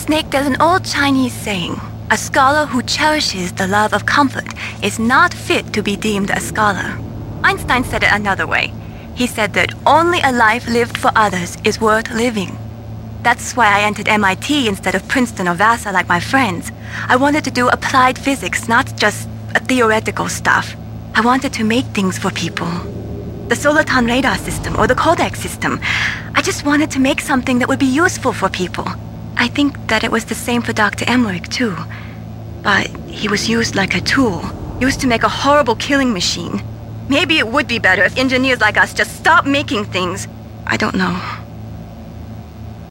Snake, there's an old Chinese saying, a scholar who cherishes the love of comfort is not fit to be deemed a scholar. Einstein said it another way. He said that only a life lived for others is worth living. That's why I entered MIT instead of Princeton or Vassar like my friends. I wanted to do applied physics, not just theoretical stuff. I wanted to make things for people. The Soliton radar system or the Kodak system. I just wanted to make something that would be useful for people. I think that it was the same for Dr. Emmerich, too. But he was used like a tool, used to make a horrible killing machine. Maybe it would be better if engineers like us just stopped making things. I don't know.